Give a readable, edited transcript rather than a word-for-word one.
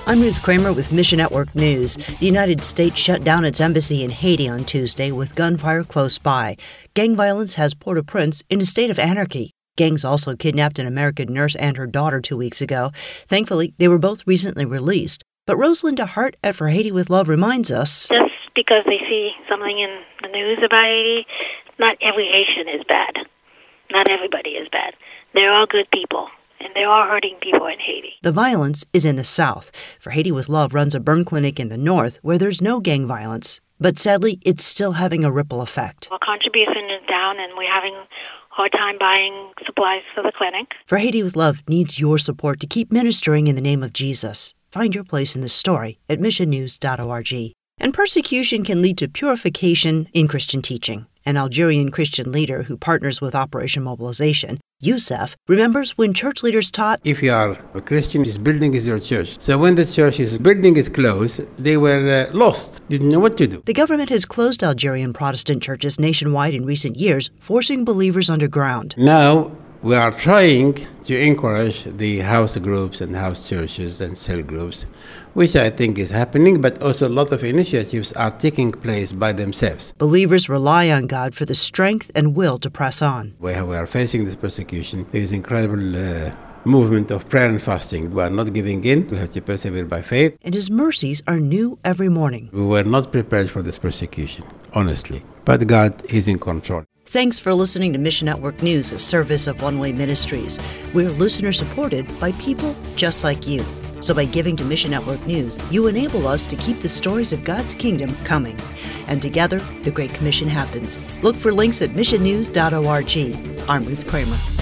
I'm Ruth Kramer with Mission Network News. The United States shut down its embassy in Haiti on Tuesday with gunfire close by. Gang violence has Port-au-Prince in a state of anarchy. Gangs also kidnapped an American nurse and her daughter 2 weeks ago. Thankfully, they were both recently released. But Rosalinda Hart at For Haiti with Love reminds us, just because they see something in the news about Haiti, not every Haitian is bad. Not everybody is bad. They're all good people. And they are hurting people in Haiti. The violence is in the South. For Haiti with Love runs a burn clinic in the North where there's no gang violence. But sadly, it's still having a ripple effect. Our contribution is down, and we're having a hard time buying supplies for the clinic. For Haiti with Love needs your support to keep ministering in the name of Jesus. Find your place in the story at missionnews.org. And persecution can lead to purification in Christian teaching. An Algerian Christian leader who partners with Operation Mobilization, Youssef, remembers when church leaders taught, if you are a Christian, this building is your church. So when the church's building is closed, they were lost, didn't know what to do. The government has closed Algerian Protestant churches nationwide in recent years, forcing believers underground. Now we are trying to encourage the house groups and house churches and cell groups, which I think is happening, but also a lot of initiatives are taking place by themselves. Believers rely on God for the strength and will to press on. Where we are facing this persecution, there is incredible movement of prayer and fasting. We are not giving in. We have to persevere by faith. And His mercies are new every morning. We were not prepared for this persecution, honestly. But God is in control. Thanks for listening to Mission Network News, a service of One Way Ministries. We're listener-supported by people just like you. So by giving to Mission Network News, you enable us to keep the stories of God's kingdom coming. And together, the Great Commission happens. Look for links at missionnews.org. I'm Ruth Kramer.